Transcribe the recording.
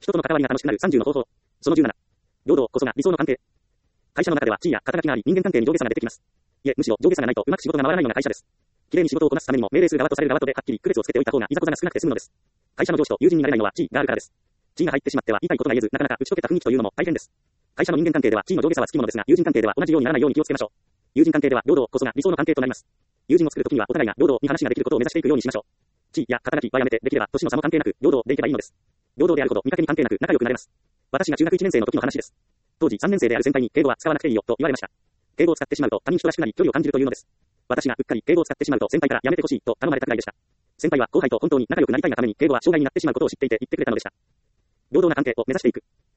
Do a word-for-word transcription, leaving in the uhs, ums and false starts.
人との関わりが楽しくなるさんじゅうの方法。そのじゅうなな。平等こそが理想の関係。会社の中では地位や肩書きがあり、人間関係に上下差が出てきます。いえ、むしろ上下差がないとうまく仕事が回らないような会社です。きれいに仕事をこなすためにも命令する側とされる側とではっきり区別をつけておいた方がいざこざが少なくて済むのです。会社の上司と友人になれないのは地位があるからです。地位が入ってしまっては言いたいことが言えず、なかなか打ち解けた雰囲気というのも大変です。会社の人間関係では地位の上下差はつきものですが、友人関係では同じようにならないように気をつけましょう。友人関係では平等こそが理想の関係となります。友人を作るときにはお互いが平等に話ができることを目指していくようにしましょう。地位や肩書きはやめて、できれば年の差も関係なく平等でいけばいいのです。平等であるほど見かけに関係なく仲良くなれます。私が中学いちねん生の時の話です。当時さんねん生である先輩に敬語は使わなくていいよと言われました。敬語を使ってしまうと他人人らしくなり距離を感じるというのです。私がうっかり敬語を使ってしまうと先輩からやめてほしいと頼まれたくらいでした。先輩は後輩と本当に仲良くなりたいがために敬語は障害になってしまうことを知っていて言ってくれたのでした。平等な関係を目指していく。